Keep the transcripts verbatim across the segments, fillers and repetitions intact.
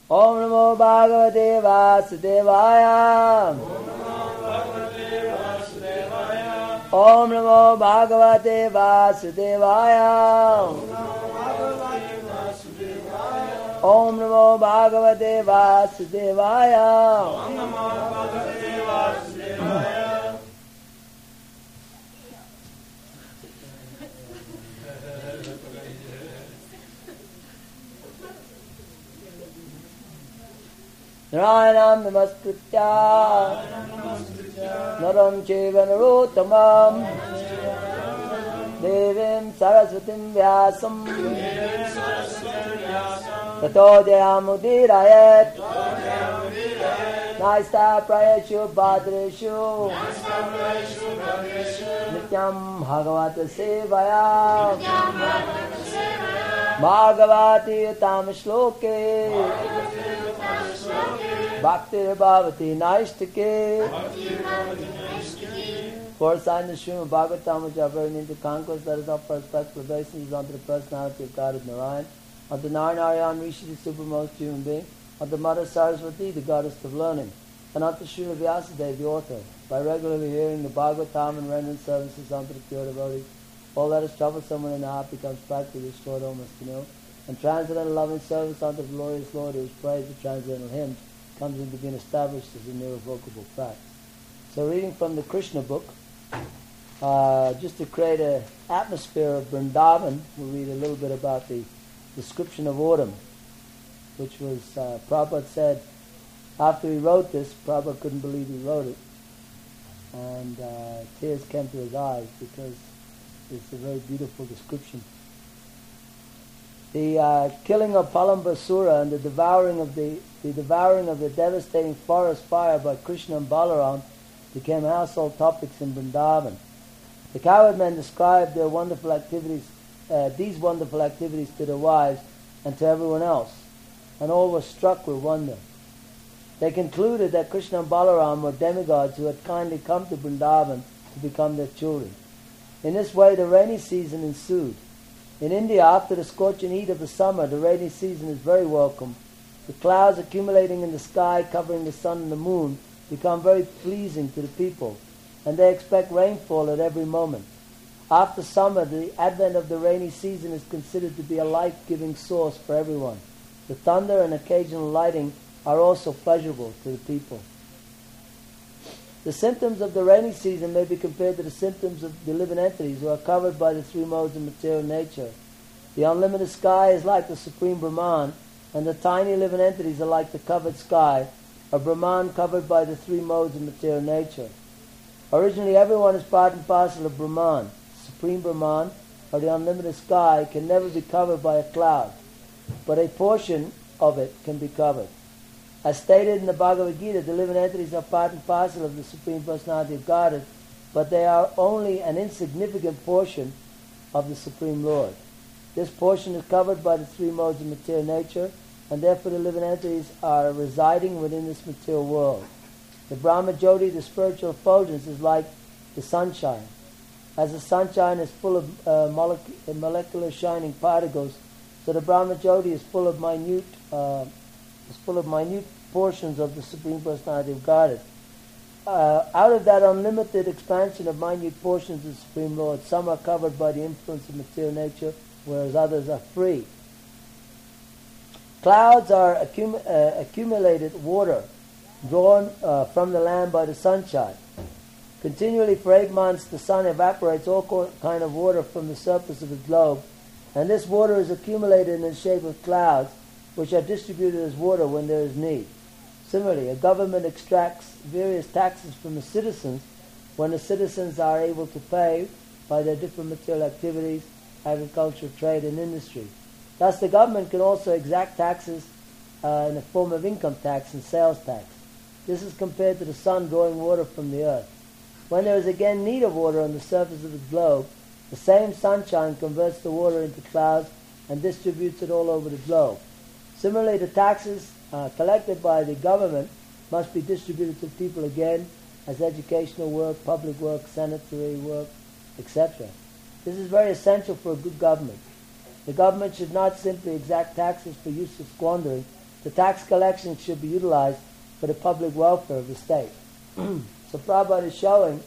Om Namo Bhagavate Vasudevaya. Om Namo Bhagavate Vasudevaya. Om Namo Bhagavate Vasudevaya. Narayanam namaskritya Naram cheva narottamam Devim saraswatim vyasam Tato jayamudirayat Naista prayeshu bhadreshu Nityam bhagavata sevaya Bhagavati utam shloke Bhaktir Bhavati Naishtake. Four signs of Srimad Bhagavatam which are very into conquest, that is our perspective obeisance unto the personality of God of Narayan, unto Narayan Rishi, the supermost human being, unto Mother Saraswati, the goddess of learning, and unto Srila Vyasadeva, the author. By regularly hearing the Bhagavatam and rendering services unto the pure devotees, all that is troublesome in the heart becomes practically restored almost to nil, and transcendental loving service unto the glorious Lord, who is praised with transcendental hymns, comes into being established as an irrevocable fact. So reading from the Krishna book, uh, just to create an atmosphere of Vrindavan, we'll read a little bit about the description of autumn, which was, uh, Prabhupada said, after he wrote this, Prabhupada couldn't believe he wrote it, and uh, tears came to his eyes because it's a very beautiful description. The uh, killing of Palambasura and the devouring of the, the devouring of the devastating forest fire by Krishna and Balaram became household topics in Vrindavan. The cowherd men described their wonderful activities, uh, these wonderful activities to their wives and to everyone else, and all were struck with wonder. They concluded that Krishna and Balaram were demigods who had kindly come to Vrindavan to become their children. In this way, the rainy season ensued. In India, after the scorching heat of the summer, the rainy season is very welcome. The clouds accumulating in the sky, covering the sun and the moon, become very pleasing to the people, and they expect rainfall at every moment. After summer, the advent of the rainy season is considered to be a life-giving source for everyone. The thunder and occasional lighting are also pleasurable to the people. The symptoms of the rainy season may be compared to the symptoms of the living entities who are covered by the three modes of material nature. The unlimited sky is like the supreme Brahman, and the tiny living entities are like the covered sky, a Brahman covered by the three modes of material nature. Originally, everyone is part and parcel of Brahman. Supreme Brahman, or the unlimited sky, can never be covered by a cloud, but a portion of it can be covered. As stated in the Bhagavad Gita, the living entities are part and parcel of the Supreme Personality of Godhead, but they are only an insignificant portion of the Supreme Lord. This portion is covered by the three modes of material nature, and therefore the living entities are residing within this material world. The Brahma Jyoti, the spiritual effulgence, is like the sunshine. As the sunshine is full of uh, molecular, molecular shining particles, so the Brahma Jyoti is full of minute uh, is full of minute portions of the Supreme Personality of Godhead. Uh, out of that unlimited expansion of minute portions of the Supreme Lord, some are covered by the influence of material nature, whereas others are free. Clouds are accum- uh, accumulated water drawn uh, from the land by the sunshine. Continually for eight months the sun evaporates all co- kind of water from the surface of the globe, and this water is accumulated in the shape of clouds, which are distributed as water when there is need. Similarly, a government extracts various taxes from the citizens when the citizens are able to pay by their different material activities, agriculture, trade, and industry. Thus, the government can also exact taxes uh, in the form of income tax and sales tax. This is compared to the sun drawing water from the earth. When there is again need of water on the surface of the globe, the same sunshine converts the water into clouds and distributes it all over the globe. Similarly, the taxes uh, collected by the government must be distributed to people again as educational work, public work, sanitary work, et cetera. This is very essential for a good government. The government should not simply exact taxes for useless squandering, the tax collection should be utilized for the public welfare of the state. So Prabhupada is showing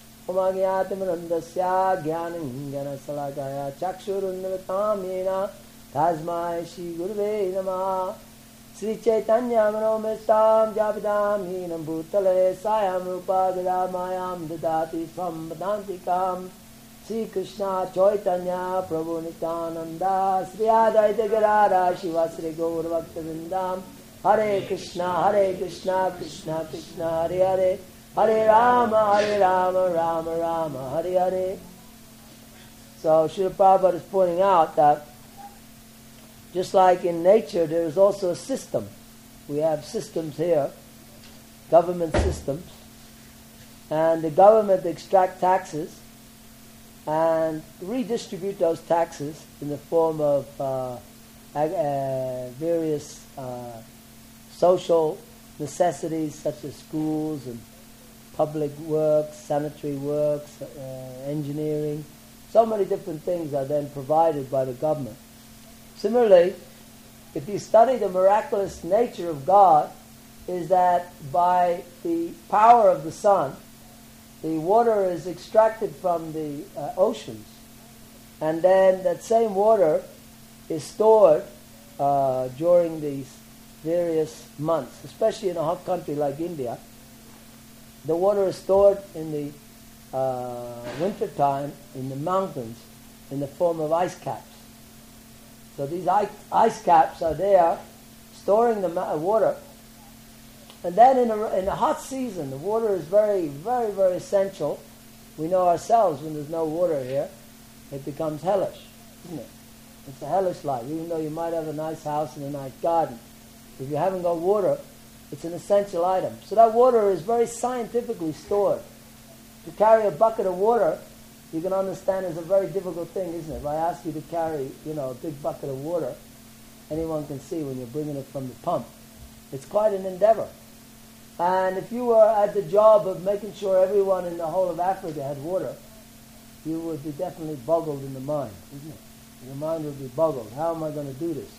Omagyatamrandasya Gyanam Salakaya Chakshurundratamena Tasmai Shri Guruve Namah Sri Chaitanya Manomestam Japadam Hinam Bhutale Sayam Rupa Gadamayam Dadati Sambadantikam Sri Krishna Chaitanya Prabhu Nityananda Sri Advaita Gadadhara Shiva Sri Gaur Bhaktivinoda Hare Krishna Hare Krishna Krishna Krishna Hare Hare Hare Rama Hare Rama Rama Rama Hare Hare. So Srila Prabhupada is pointing out that just like in nature, there is also a system. We have systems here, government systems, and the government extract taxes and redistribute those taxes in the form of uh, uh, various uh, social necessities such as schools and public works, sanitary works, uh, engineering. So many different things are then provided by the government. Similarly, if you study the miraculous nature of God, is that by the power of the sun, the water is extracted from the uh, oceans, and then that same water is stored uh, during these various months, especially in a hot country like India. The water is stored in the uh, winter time in the mountains in the form of ice caps. So these ice caps are there storing the water. And then in a, in a hot season, the water is very, very, very essential. We know ourselves when there's no water here, it becomes hellish, isn't it? It's a hellish life, even though you might have a nice house and a nice garden. If you haven't got water, it's an essential item. So that water is very scientifically stored. To carry a bucket of water, you can understand is a very difficult thing, isn't it? If I ask you to carry, you know, a big bucket of water, anyone can see when you're bringing it from the pump. It's quite an endeavor. And if you were at the job of making sure everyone in the whole of Africa had water, you would be definitely boggled in the mind, isn't it? Your mind would be boggled. How am I going to do this?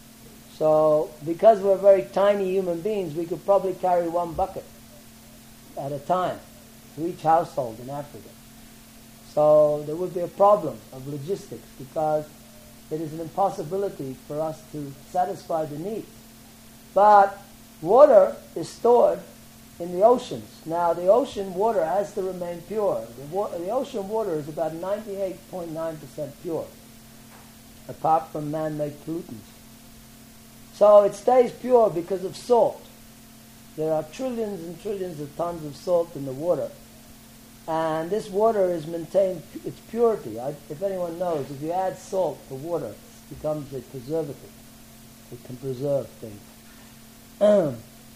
So, because we're very tiny human beings, we could probably carry one bucket at a time to each household in Africa. So there would be a problem of logistics because it is an impossibility for us to satisfy the needs. But water is stored in the oceans. Now the ocean water has to remain pure. The, wa- the ocean water is about ninety-eight point nine percent pure, apart from man-made pollutants. So it stays pure because of salt. There are trillions and trillions of tons of salt in the water. And this water is maintained its purity. I, if anyone knows, if you add salt to water, it becomes a preservative. It can preserve things.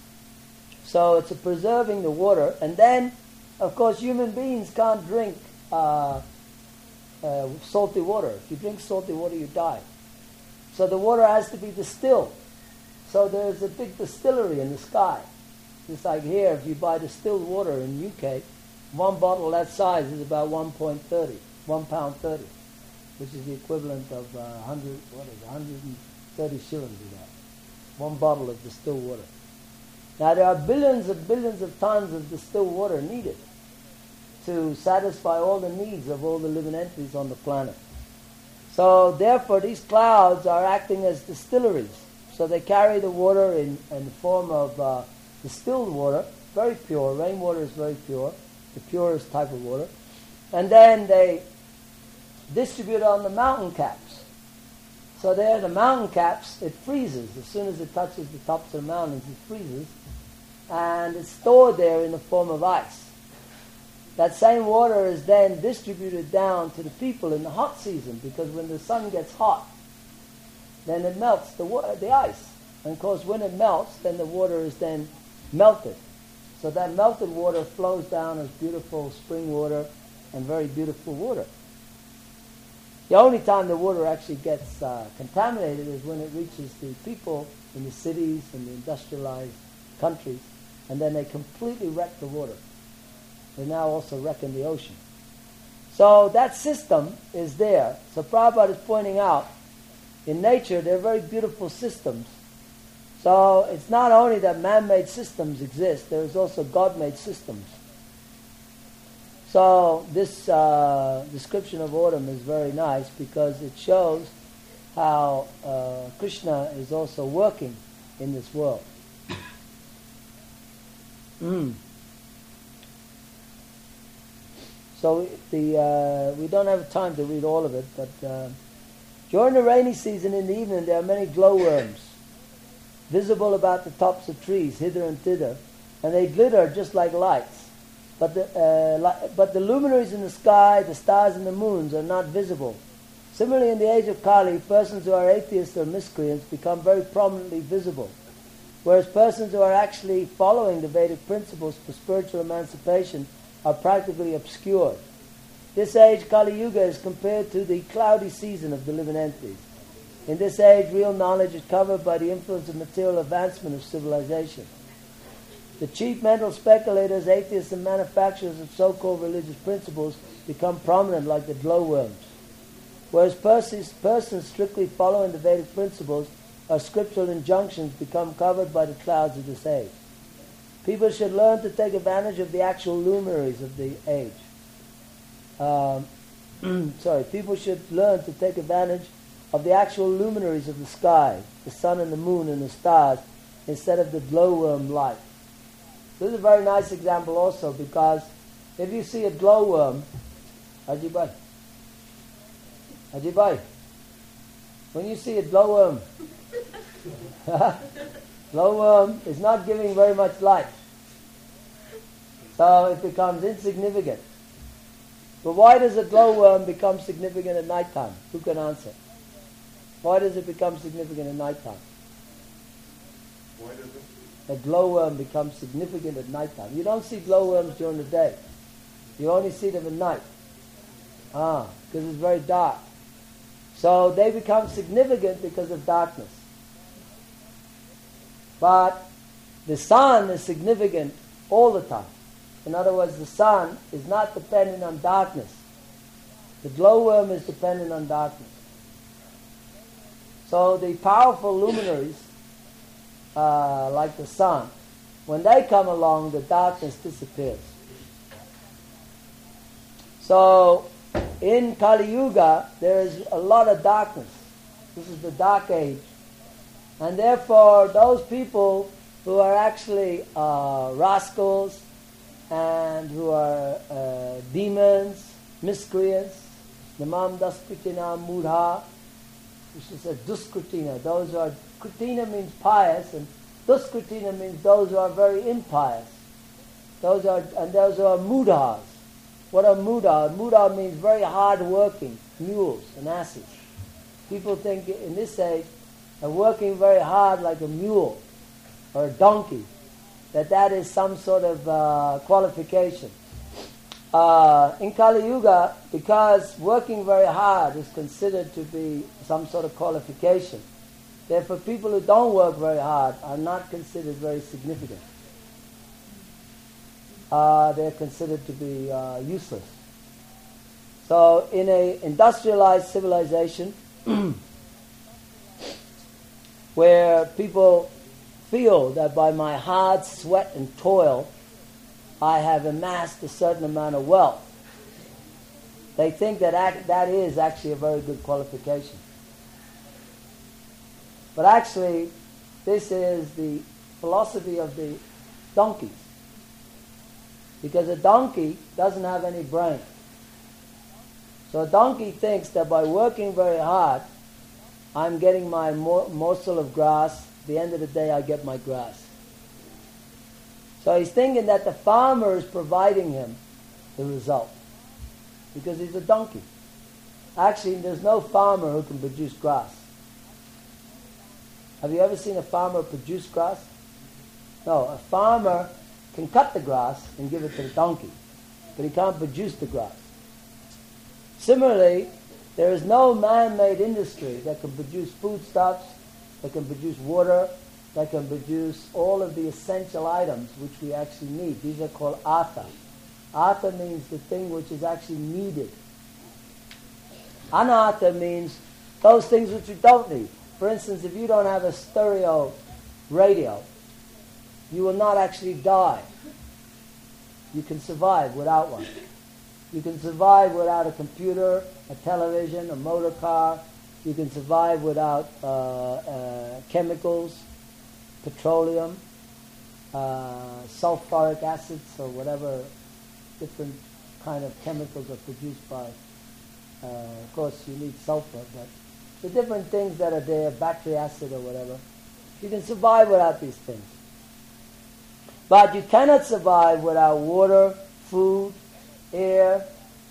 So it's a preserving the water. And then, of course, human beings can't drink uh, uh, salty water. If you drink salty water, you die. So the water has to be distilled. So there's a big distillery in the sky. It's like here, if you buy distilled water in U K, one bottle that size is about one point thirty, one pound thirty, which is the equivalent of uh, one hundred, what is it, one hundred thirty shillings of that. One bottle of distilled water. Now there are billions and billions of tons of distilled water needed to satisfy all the needs of all the living entities on the planet. So therefore these clouds are acting as distilleries. So they carry the water in, in the form of uh, distilled water, very pure. Rainwater is very pure, the purest type of water. And then they distribute it on the mountain caps. So there, the mountain caps, it freezes. As soon as it touches the tops of the mountains, it freezes. And it's stored there in the form of ice. That same water is then distributed down to the people in the hot season, because when the sun gets hot, then it melts the wa- the ice. And of course, when it melts, then the water is then melted. So that melted water flows down as beautiful spring water and very beautiful water. The only time the water actually gets uh, contaminated is when it reaches the people in the cities and the industrialized countries, and then they completely wreck the water. They now also wreck in the ocean. So that system is there. So Prabhupada is pointing out, in nature, they're very beautiful systems. So it's not only that man-made systems exist, there is also God-made systems. So this uh, description of autumn is very nice because it shows how uh, Krishna is also working in this world. Mm. So the uh, we don't have time to read all of it, but uh, during the rainy season in the evening there are many glowworms visible about the tops of trees, hither and thither, and they glitter just like lights. But the, uh, li- but the luminaries in the sky, the stars and the moons are not visible. Similarly, in the age of Kali, persons who are atheists or miscreants become very prominently visible, whereas persons who are actually following the Vedic principles for spiritual emancipation are practically obscured. This age, Kali Yuga, is compared to the cloudy season of the living entities. In this age, real knowledge is covered by the influence of material advancement of civilization. The cheap mental speculators, atheists, and manufacturers of so-called religious principles become prominent like the glowworms, whereas persons, persons strictly following the Vedic principles or scriptural injunctions become covered by the clouds of this age. People should learn to take advantage of the actual luminaries of the age. Um, sorry, people should learn to take advantage of the actual luminaries of the sky, the sun and the moon and the stars, instead of the glowworm light. This is a very nice example also, because if you see a glowworm, Ajibai, Ajibai, when you see a glowworm, glowworm is not giving very much light, so it becomes insignificant. But why does a glowworm become significant at night time? Who can answer? Why does it become significant at night time? Why does it? A glowworm becomes significant at night time. You don't see glowworms during the day. You only see them at night. Ah, because it's very dark. So they become significant because of darkness. But the sun is significant all the time. In other words, the sun is not dependent on darkness. The glowworm is dependent on darkness. So the powerful luminaries, uh, like the sun, when they come along, the darkness disappears. So in Kali Yuga, there is a lot of darkness. This is the dark age. And therefore, those people who are actually uh, rascals and who are uh, demons, miscreants, namam daskritina mudha, which is a duskritina. Those who are, kritina means pious, and duskritina means those who are very impious. Those are, and those who are mudhas. What are mudha? Mudha means very hard-working mules and asses. People think in this age, are working very hard like a mule or a donkey, that that is some sort of uh, qualification. Uh, in Kali Yuga, because working very hard is considered to be some sort of qualification, therefore people who don't work very hard are not considered very significant. Uh, they're considered to be uh, useless. So in a industrialized civilization where people feel that by my hard sweat and toil I have amassed a certain amount of wealth, they think that act, that is actually a very good qualification. But actually, this is the philosophy of the donkeys. Because a donkey doesn't have any brain. So a donkey thinks that by working very hard, I'm getting my mor- morsel of grass. At the end of the day, I get my grass. So he's thinking that the farmer is providing him the result, because he's a donkey. Actually, there's no farmer who can produce grass. Have you ever seen a farmer produce grass? No, a farmer can cut the grass and give it to the donkey, but he can't produce the grass. Similarly, there is no man-made industry that can produce foodstuffs, that can produce water, that can produce all of the essential items which we actually need. These are called artha. Artha means the thing which is actually needed. Anartha means those things which you don't need. For instance, if you don't have a stereo radio, you will not actually die. You can survive without one. You can survive without a computer, a television, a motor car. You can survive without uh, uh, chemicals, petroleum, uh, sulfuric acids, or whatever different kind of chemicals are produced by. Uh, of course, you need sulfur, but the different things that are there, battery acid or whatever, you can survive without these things. But you cannot survive without water, food, air.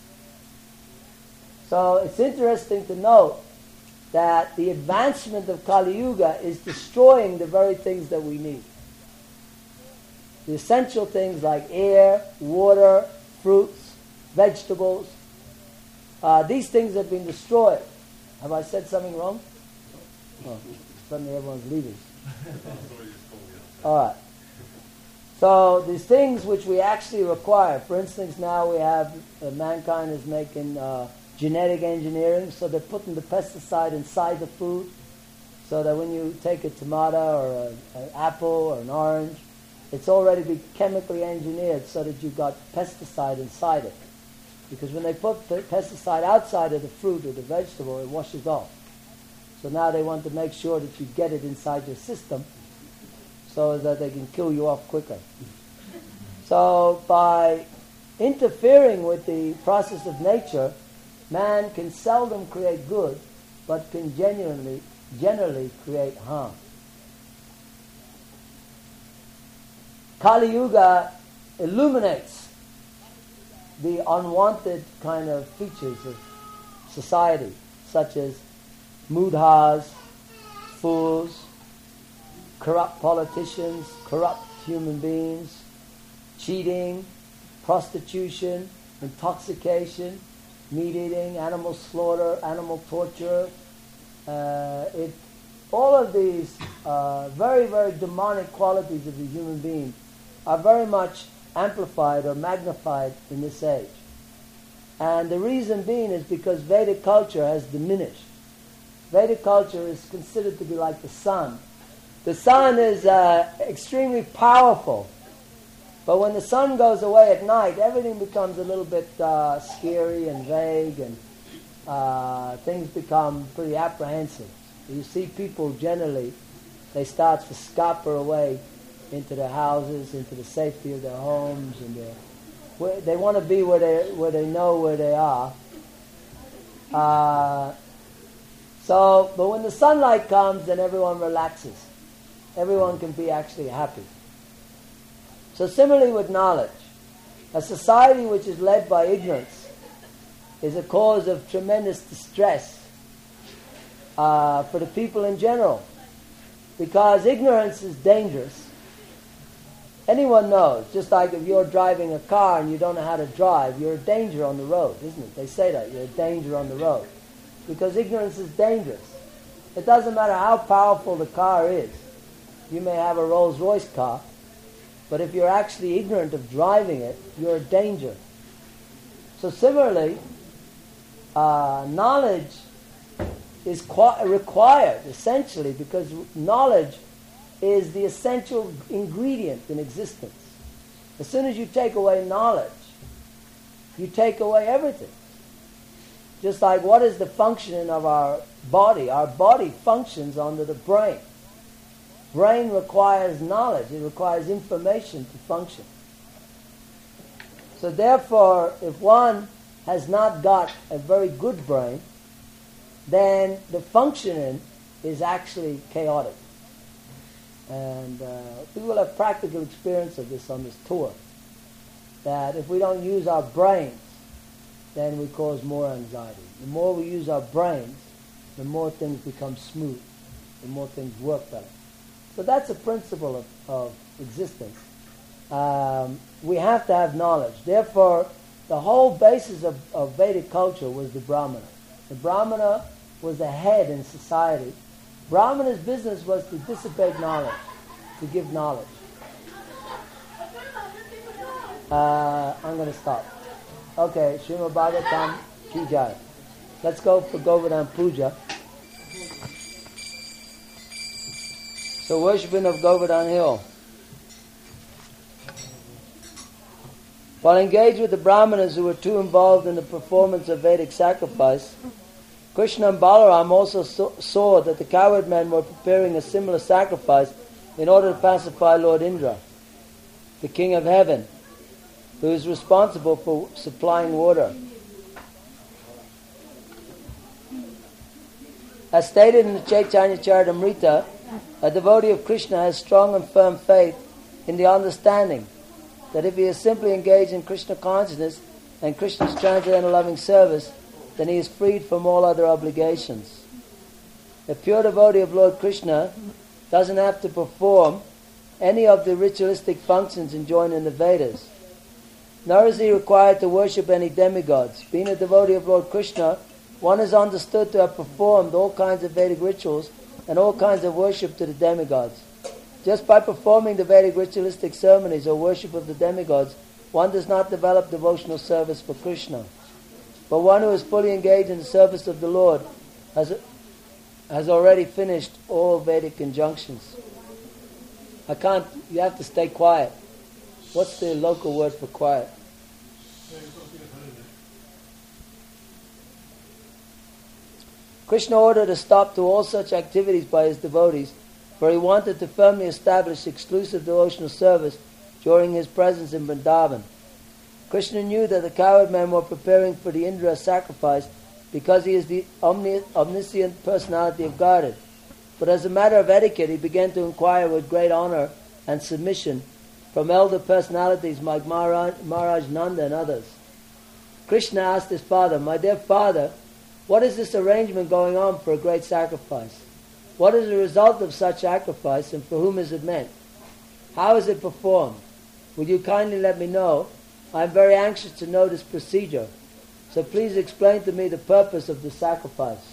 So it's interesting to note that the advancement of Kali Yuga is destroying the very things that we need. The essential things like air, water, fruits, vegetables, uh, these things have been destroyed. Have I said something wrong? Oh, suddenly everyone's leaving. All right. So these things which we actually require, for instance, now we have, uh, mankind is making uh, genetic engineering, so they're putting the pesticide inside the food, so that when you take a tomato or a, an apple or an orange, it's already been chemically engineered so that you've got pesticide inside it. Because when they put the pesticide outside of the fruit or the vegetable, it washes off. So now they want to make sure that you get it inside your system so that they can kill you off quicker. So by interfering with the process of nature, man can seldom create good, but can genuinely, generally create harm. Kali Yuga illuminates the unwanted kind of features of society, such as mudhas, fools, corrupt politicians, corrupt human beings, cheating, prostitution, intoxication, meat eating, animal slaughter, animal torture. Uh, it, all of these uh, very, very demonic qualities of the human being are very much amplified or magnified in this age. And the reason being is because Vedic culture has diminished. Vedic culture is considered to be like the sun. The sun is uh, extremely powerful, but when the sun goes away at night, everything becomes a little bit uh, scary and vague, and uh, things become pretty apprehensive. You see people generally, they start to scamper away into their houses, into the safety of their homes, and their, where, they want to be where they where they know where they are. Uh, so, but when the sunlight comes, then everyone relaxes. Everyone can be actually happy. So similarly with knowledge, a society which is led by ignorance is a cause of tremendous distress uh, for the people in general, because ignorance is dangerous. Anyone knows, just like if you're driving a car and you don't know how to drive, you're a danger on the road, isn't it? They say that, you're a danger on the road, because ignorance is dangerous. It doesn't matter how powerful the car is. You may have a Rolls-Royce car, but if you're actually ignorant of driving it, you're a danger. So similarly, uh, knowledge is qu- required, essentially, because knowledge is the essential ingredient in existence. As soon as you take away knowledge, you take away everything. Just like what is the functioning of our body? Our body functions under the brain. Brain requires knowledge. It requires information to function. So therefore, if one has not got a very good brain, then the functioning is actually chaotic. And uh, we will have practical experience of this on this tour, that if we don't use our brains, then we cause more anxiety. The more we use our brains, the more things become smooth, the more things work better. So that's a principle of, of existence. Um, we have to have knowledge. Therefore, the whole basis of, of Vedic culture was the Brahmana. The Brahmana was the head in society. Brahmana's business was to dissipate knowledge, to give knowledge. Uh, I'm going to stop. Okay, Srimad Bhagavatam Ki Jai. Let's go for Govardhan Puja. So worshipping of Govardhan Hill. While engaged with the Brahmanas who were too involved in the performance of Vedic sacrifice, Krishna and Balaram also saw, saw that the cowherd men were preparing a similar sacrifice in order to pacify Lord Indra, the king of heaven, who is responsible for supplying water. As stated in the Chaitanya Charitamrita, a devotee of Krishna has strong and firm faith in the understanding that if he is simply engaged in Krishna consciousness and Krishna's transcendental loving service, then he is freed from all other obligations. A pure devotee of Lord Krishna doesn't have to perform any of the ritualistic functions enjoined in the Vedas, nor is he required to worship any demigods. Being a devotee of Lord Krishna, one is understood to have performed all kinds of Vedic rituals and all kinds of worship to the demigods. Just by performing the Vedic ritualistic ceremonies or worship of the demigods, one does not develop devotional service for Krishna. But one who is fully engaged in the service of the Lord has, has already finished all Vedic injunctions. I can't, you have to stay quiet. What's the local word for quiet? Krishna ordered a stop to all such activities by his devotees, for he wanted to firmly establish exclusive devotional service during his presence in Vrindavan. Krishna knew that the cowherd men were preparing for the Indra sacrifice because he is the omni- omniscient personality of Godhead. But as a matter of etiquette, he began to inquire with great honor and submission from elder personalities like Maharaj, Maharaj Nanda and others. Krishna asked his father, "My dear father, what is this arrangement going on for a great sacrifice? What is the result of such sacrifice and for whom is it meant? How is it performed? Would you kindly let me know? I am very anxious to know this procedure. So please explain to me the purpose of the sacrifice."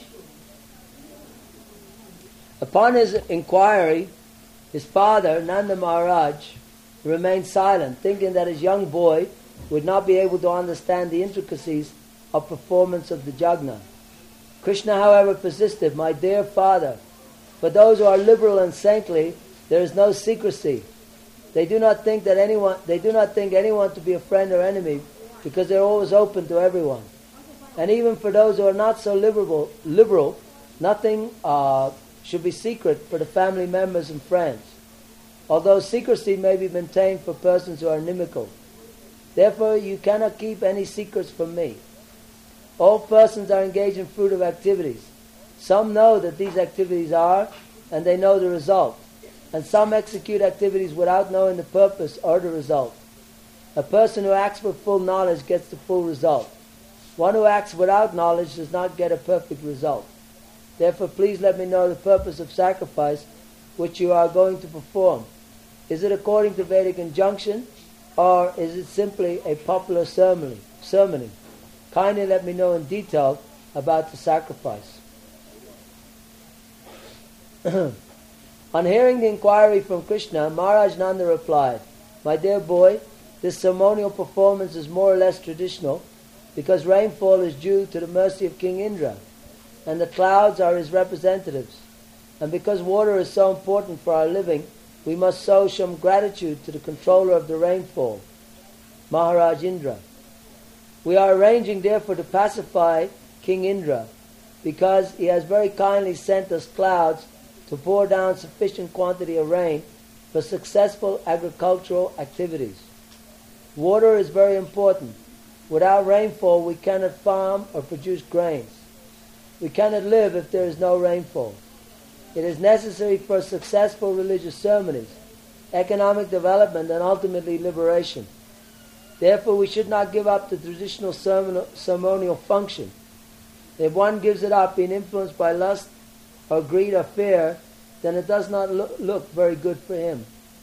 Upon his inquiry, his father, Nanda Maharaj, remained silent, thinking that his young boy would not be able to understand the intricacies of performance of the yajna. Krishna, however, persisted, "My dear father, for those who are liberal and saintly, there is no secrecy. They do not think that anyone they do not think anyone to be a friend or enemy, because they are always open to everyone. And even for those who are not so liberal, liberal nothing uh, should be secret for the family members and friends, although secrecy may be maintained for persons who are inimical. Therefore you cannot keep any secrets from me. All persons are engaged in fruitive activities. Some know that these activities are, and they know the result. And some execute activities without knowing the purpose or the result. A person who acts with full knowledge gets the full result. One who acts without knowledge does not get a perfect result. Therefore, please let me know the purpose of sacrifice which you are going to perform. Is it according to Vedic injunction, or is it simply a popular ceremony? ceremony? Kindly let me know in detail about the sacrifice." On hearing the inquiry from Krishna, Maharaj Nanda replied, "My dear boy, this ceremonial performance is more or less traditional because rainfall is due to the mercy of King Indra, and the clouds are his representatives. And because water is so important for our living, we must show some gratitude to the controller of the rainfall, Maharaj Indra. We are arranging therefore to pacify King Indra, because he has very kindly sent us clouds to pour down sufficient quantity of rain for successful agricultural activities. Water is very important. Without rainfall we cannot farm or produce grains. We cannot live if there is no rainfall. It is necessary for successful religious ceremonies, economic development, and ultimately liberation. Therefore we should not give up the traditional ceremonial function. If one gives it up being influenced by lust or greed or fear, then it does not look, look very good for him."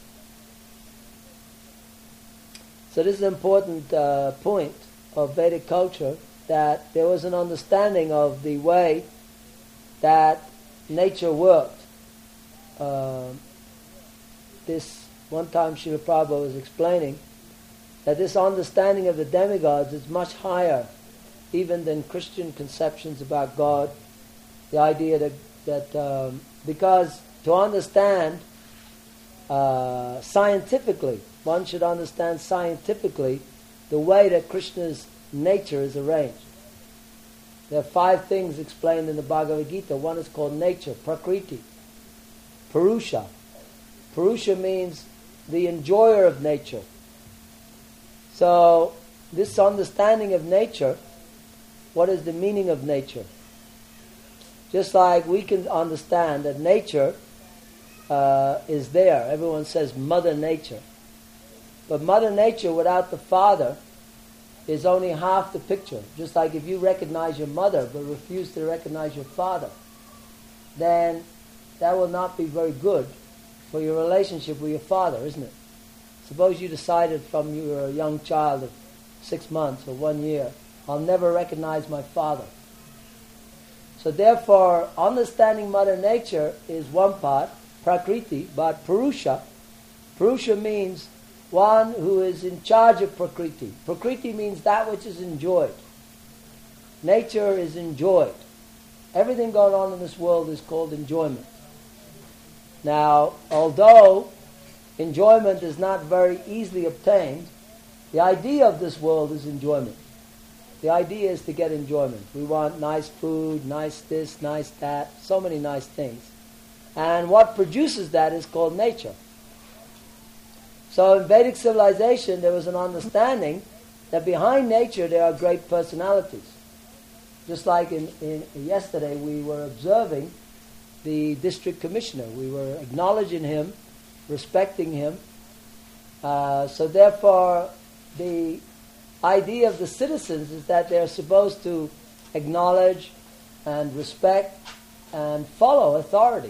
So this is an important uh, point of Vedic culture, that there was an understanding of the way that nature worked. Uh, this one time Srila Prabhupada was explaining that this understanding of the demigods is much higher even than Christian conceptions about God. The idea that, that um, because to understand uh, scientifically, one should understand scientifically the way that Krishna's nature is arranged. There are five things explained in the Bhagavad Gita. One is called nature, Prakriti, Purusha. Purusha means the enjoyer of nature. So, this understanding of nature, what is the meaning of nature? Just like we can understand that nature uh, is there. Everyone says Mother Nature. But Mother Nature without the Father is only half the picture. Just like if you recognize your mother but refuse to recognize your father, then that will not be very good for your relationship with your father, isn't it? Suppose you decided from you were a young child of six months or one year, I'll never recognize my father. So therefore, understanding Mother Nature is one part, Prakriti, but Purusha, Purusha means one who is in charge of Prakriti. Prakriti means that which is enjoyed. Nature is enjoyed. Everything going on in this world is called enjoyment. Now, although enjoyment is not very easily obtained, the idea of this world is enjoyment. The idea is to get enjoyment. We want nice food, nice this, nice that, so many nice things. And what produces that is called nature. So in Vedic civilization, there was an understanding that behind nature there are great personalities. Just like in, in yesterday, we were observing the district commissioner. We were acknowledging him, respecting him. Uh, so therefore, the idea of the citizens is that they're supposed to acknowledge and respect and follow authority.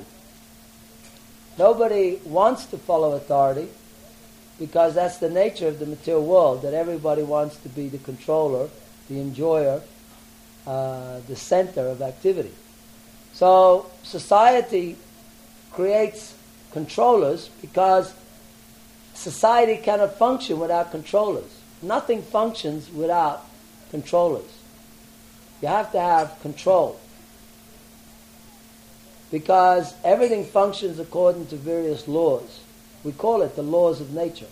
Nobody wants to follow authority, because that's the nature of the material world, that everybody wants to be the controller, the enjoyer, uh, the center of activity. So society creates controllers because society cannot function without controllers. Nothing functions without controllers. You have to have control, because everything functions according to various laws. We call it the laws of nature.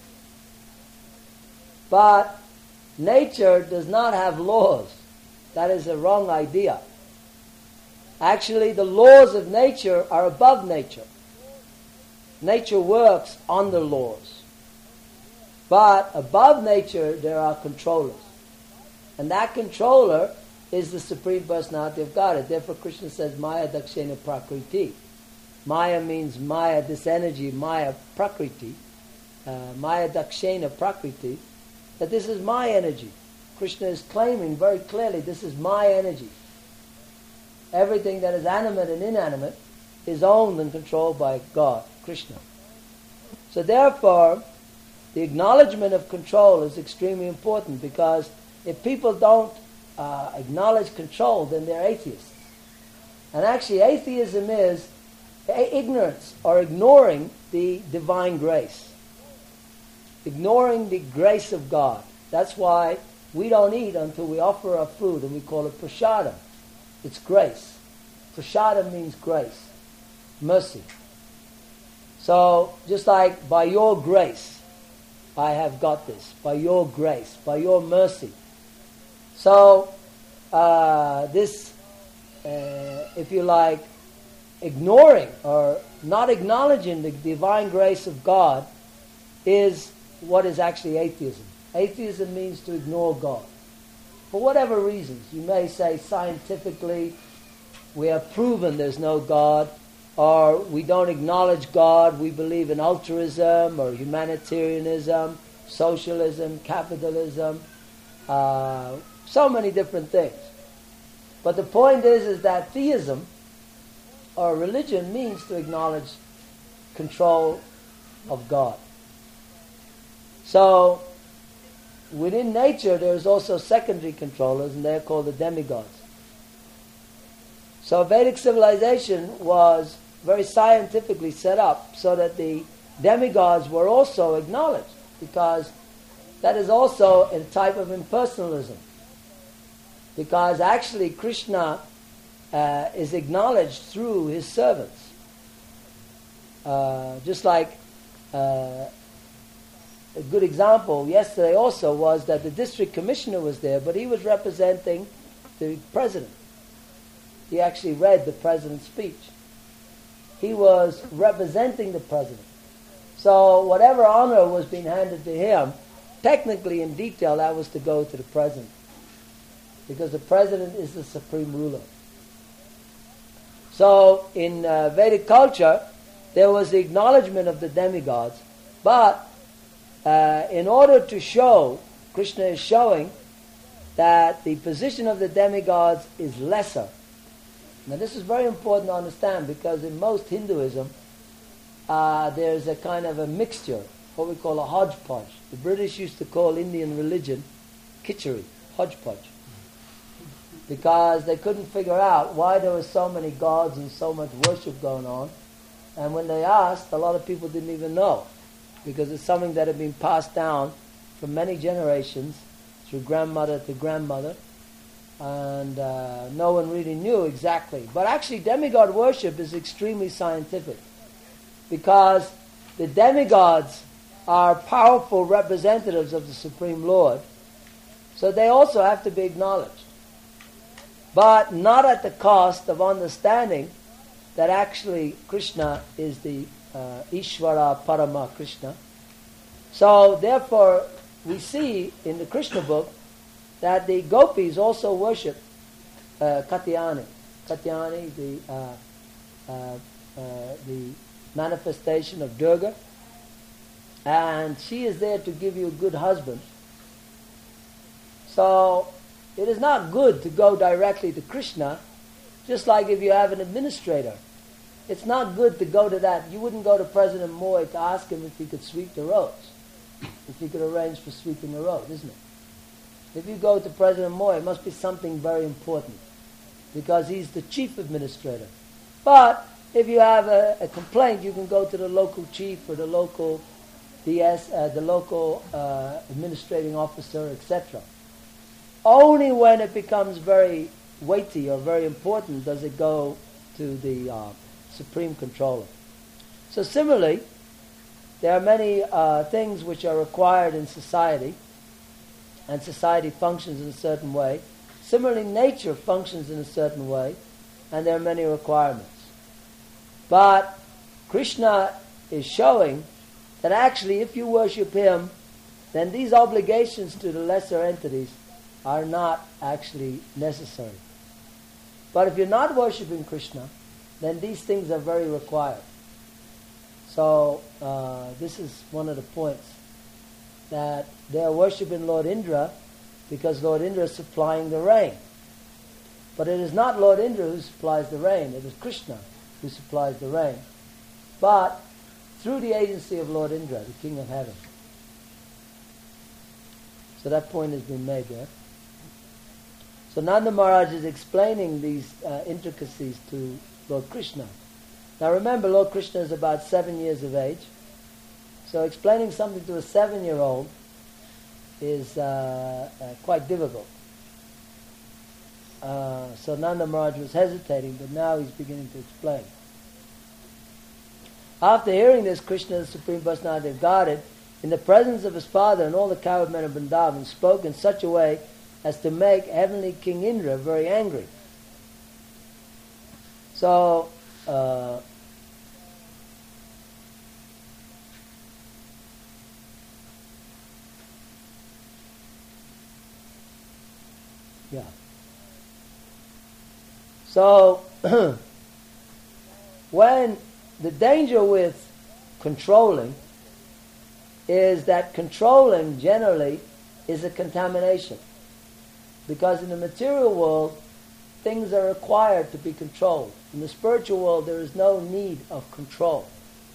But nature does not have laws. That is a wrong idea. Actually, the laws of nature are above nature. Nature works under laws. But above nature, there are controllers. And that controller is the Supreme Personality of God. Therefore, Krishna says, Maya Dakshena Prakriti. Maya means Maya, this energy, Maya Prakriti, uh, Maya Dakshena Prakriti, that this is my energy. Krishna is claiming very clearly, this is my energy. Everything that is animate and inanimate is owned and controlled by God, Krishna. So therefore, the acknowledgement of control is extremely important, because if people don't uh, acknowledge control, then they're atheists. And actually, atheism is ignorance or ignoring the divine grace. Ignoring the grace of God. That's why we don't eat until we offer our food, and we call it prasadam. It's grace. Prasadam means grace, mercy. So, just like by your grace, I have got this. By your grace, by your mercy. So, uh, this, uh, if you like, ignoring or not acknowledging the divine grace of God is what is actually atheism. Atheism means to ignore God. For whatever reasons, you may say scientifically we have proven there's no God, or we don't acknowledge God, we believe in altruism or humanitarianism, socialism, capitalism, uh, so many different things. But the point is, is that theism or religion means to acknowledge control of God. So, within nature there's also secondary controllers, and they're called the demigods. So Vedic civilization was very scientifically set up so that the demigods were also acknowledged, because that is also a type of impersonalism. Because actually Krishna uh, is acknowledged through his servants. Uh, just like uh, a good example yesterday also was that the district commissioner was there, but he was representing the president. He actually read the president's speech. He was representing the president. So whatever honor was being handed to him, technically in detail that was to go to the president, because the president is the supreme ruler. So in uh, Vedic culture, there was the acknowledgement of the demigods, but uh, in order to show, Krishna is showing that the position of the demigods is lesser. Now this is very important to understand, because in most Hinduism, uh, there's a kind of a mixture, what we call a hodgepodge. The British used to call Indian religion kitchery, hodgepodge, because they couldn't figure out why there were so many gods and so much worship going on. And when they asked, a lot of people didn't even know, because it's something that had been passed down from many generations through grandmother to grandmother, and uh, no one really knew exactly. But actually demigod worship is extremely scientific, because the demigods are powerful representatives of the Supreme Lord, so they also have to be acknowledged. But not at the cost of understanding that actually Krishna is the uh, Ishvara Parama Krishna. So therefore we see in the Krishna book that the gopis also worship uh, Katyani. Katyani, the, uh, uh, uh, the manifestation of Durga. And she is there to give you a good husband. So it is not good to go directly to Krishna, just like if you have an administrator. It's not good to go to that. You wouldn't go to President Moy to ask him if he could sweep the roads, if he could arrange for sweeping the road, isn't it? If you go to President Moy, it must be something very important, because he's the chief administrator. But if you have a, a complaint, you can go to the local chief or the local D S, uh, the local uh, administrating officer, et cetera. Only when it becomes very weighty or very important does it go to the uh, supreme controller. So similarly, there are many uh, things which are required in society, and society functions in a certain way. Similarly, nature functions in a certain way, and there are many requirements. But Krishna is showing that actually if you worship him, then these obligations to the lesser entities are not actually necessary. But if you're not worshipping Krishna, then these things are very required. So uh, this is one of the points, that they are worshipping Lord Indra because Lord Indra is supplying the rain. But it is not Lord Indra who supplies the rain, it is Krishna who supplies the rain. But through the agency of Lord Indra, the King of Heaven. So that point has been made there. So Nanda Maharaj is explaining these uh, intricacies to Lord Krishna. Now remember, Lord Krishna is about seven years of age. So explaining something to a seven-year-old is uh, uh, quite difficult. Uh, so Nanda Maharaj was hesitating, but now he's beginning to explain. After hearing this, Krishna, the Supreme Personality of Godhead, in the presence of his father and all the cowherd men of Vrindavan, spoke in such a way as to make heavenly King Indra very angry. So, uh, yeah. So, when the danger with controlling is that controlling generally is a contamination. Because in the material world, things are required to be controlled. In the spiritual world, there is no need of control.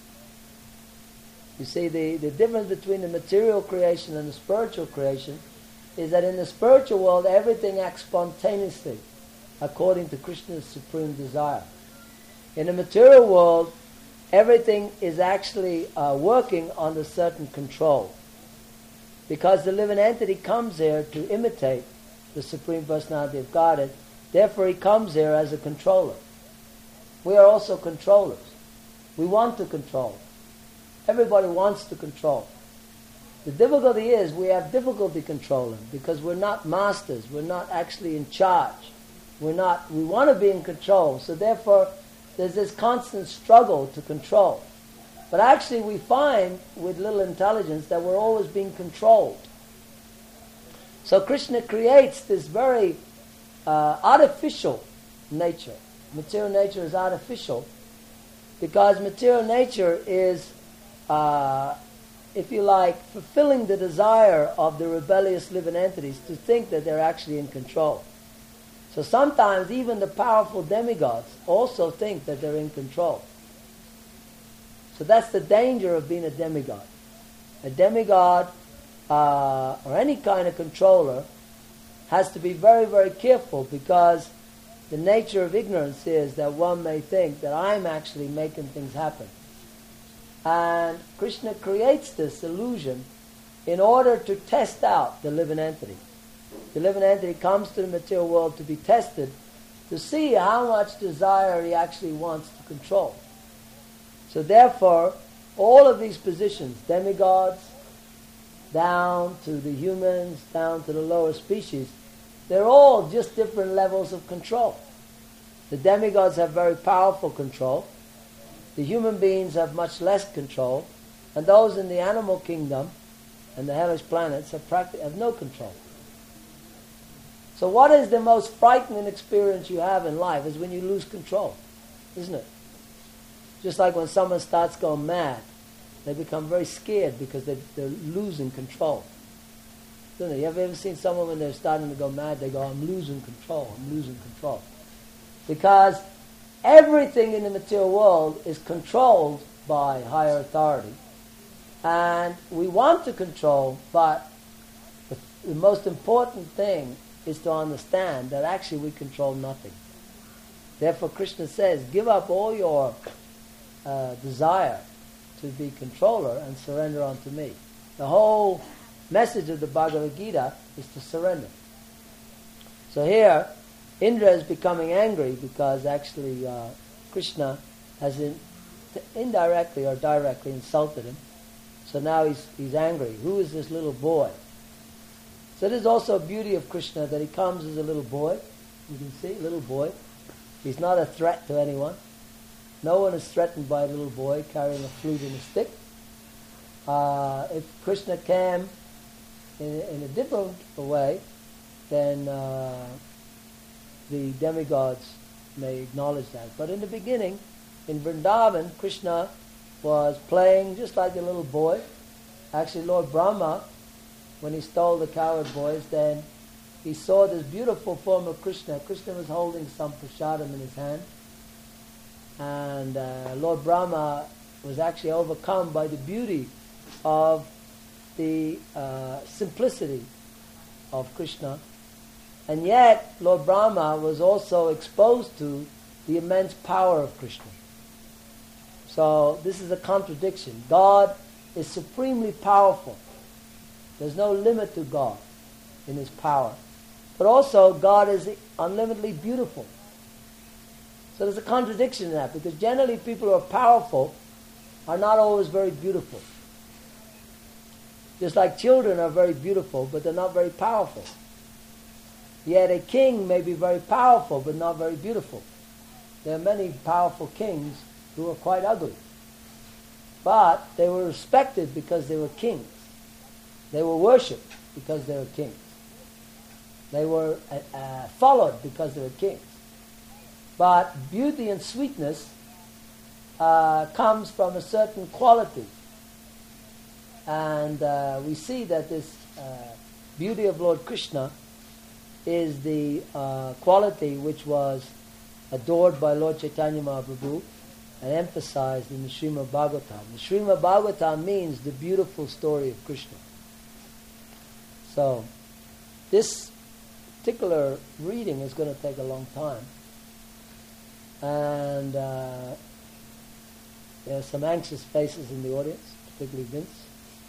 You see, the, the difference between the material creation and the spiritual creation is that in the spiritual world, everything acts spontaneously according to Krishna's supreme desire. In the material world, everything is actually uh, working under certain control. Because the living entity comes here to imitate the Supreme Personality of Godhead, therefore he comes here as a controller. We are also controllers. We want to control. Everybody wants to control. The difficulty is we have difficulty controlling because we're not masters. We're not actually in charge. We're not. We want to be in control. So therefore, there's this constant struggle to control. But actually, we find with little intelligence that we're always being controlled. So Krishna creates this very uh, artificial nature. Material nature is artificial because material nature is, uh, if you like, fulfilling the desire of the rebellious living entities to think that they're actually in control. So sometimes even the powerful demigods also think that they're in control. So that's the danger of being a demigod. A demigod uh, or any kind of controller has to be very, very careful because the nature of ignorance is that one may think that I'm actually making things happen. And Krishna creates this illusion in order to test out the living entity. The living entity comes to the material world to be tested to see how much desire he actually wants to control. So therefore, all of these positions, demigods, down to the humans, down to the lower species, they're all just different levels of control. The demigods have very powerful control. The human beings have much less control. And those in the animal kingdom and the hellish planets have, practi- have no control. So what is the most frightening experience you have in life is when you lose control, isn't it? Just like when someone starts going mad, they become very scared because they're, they're losing control. Isn't it? You ever, ever seen someone when they're starting to go mad, they go, I'm losing control, I'm losing control. Because everything in the material world is controlled by higher authority. And we want to control, but the, the most important thing is to understand that actually we control nothing. Therefore Krishna says, give up all your uh, desire to be controller and surrender unto me. The whole message of the Bhagavad Gita is to surrender. So here, Indra is becoming angry because actually uh, Krishna has in, indirectly or directly insulted him. So now he's, he's angry. Who is this little boy? So there's also a beauty of Krishna that he comes as a little boy. You can see, little boy. He's not a threat to anyone. No one is threatened by a little boy carrying a flute and a stick. Uh, if Krishna came in, in a different way, then uh, the demigods may acknowledge that. But in the beginning, in Vrindavan, Krishna was playing just like a little boy. Actually, Lord Brahma, when he stole the cowherd boys, then he saw this beautiful form of Krishna. Krishna was holding some prasadam in his hand. And uh, Lord Brahma was actually overcome by the beauty of the uh, simplicity of Krishna. And yet, Lord Brahma was also exposed to the immense power of Krishna. So this is a contradiction. God is supremely powerful. There's no limit to God in His power. But also, God is unlimitedly beautiful. So there's a contradiction in that, because generally people who are powerful are not always very beautiful. Just like children are very beautiful, but they're not very powerful. Yet a king may be very powerful, but not very beautiful. There are many powerful kings who are quite ugly. But they were respected because they were kings. They were worshipped because they were kings. They were uh, uh, followed because they were kings. But beauty and sweetness uh, comes from a certain quality. And uh, we see that this uh, beauty of Lord Krishna is the uh, quality which was adored by Lord Chaitanya Mahaprabhu and emphasized in the Srimad Bhagavatam. The Srimad Bhagavatam means the beautiful story of Krishna. So, this particular reading is going to take a long time. And uh, there are some anxious faces in the audience, particularly Vince.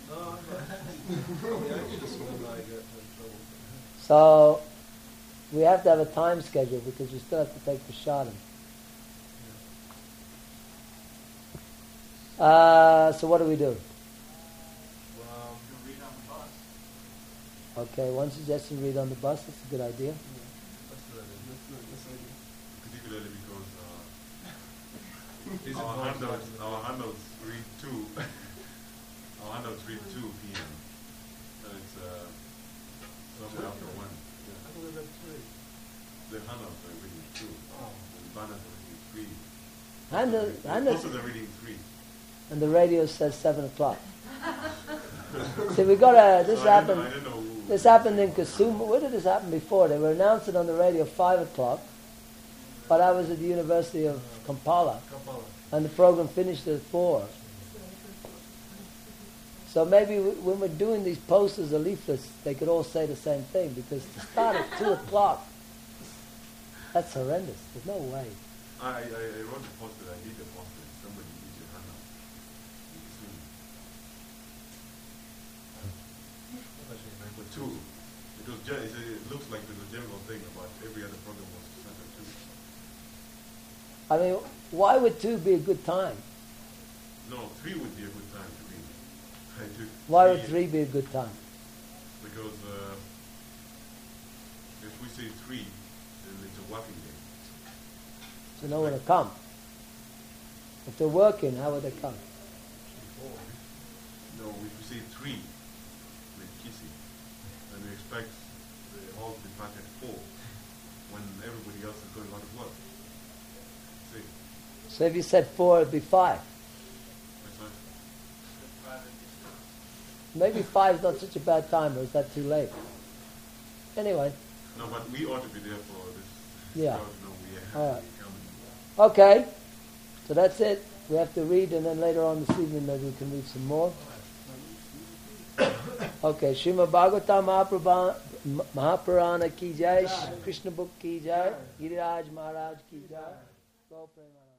So, we have to have a time schedule because we still have to take the prasadam. Uh, so what do we do? Well, you can read on the bus. Okay, one suggestion, read on the bus. That's a good idea. Let's do it. Let's do it. Let's do it. Particularly because These uh, are our both handouts, sides. our handouts read two. Our handouts read two p m. And it's uh, somewhere after one. I believe that's three. The handouts are reading two. Oh. And the banners are reading three. Handle, handle, Also they're reading three. and the radio says seven o'clock. See, we got a. This So I didn't- happened. I didn't know who- This happened in Kasuma. Where did this happen before? They were announcing on the radio five o'clock, but I was at the University of Kampala, Kampala. and the program finished at four. So maybe w- when we're doing these posters or leaflets, they could all say the same thing, because to start at two o'clock, that's horrendous. There's no way. I, I, I wrote a poster. I need a poster. Somebody needs your handout. You see. For two. It was ju- it's a- it looks like there's a general thing about every other program was sent at two. I mean, why would two be a good time? No, three would be a good time to read. I took Why would three be a good time? Because uh, if we say three, then it's a working day. So no one will come. If they're working, how would they come? No, if we say three, like kissing, then we expect the hall to be back at four when everybody else is going out of work. See, So if you said four, it'd be five. that's right. Maybe five's not such a bad time, or is that too late? Anyway, No, but we ought to be there for this. Yeah. crowd to know we are All right. coming. okay. So that's it. We have to read, and then later on this evening maybe we can read some more. Okay, Srimad Bhagavatam Mahaprabha- Mahapurana ki jai, Krishna book ki jai, Giriraj Maharaj ki jai. Go Premanand.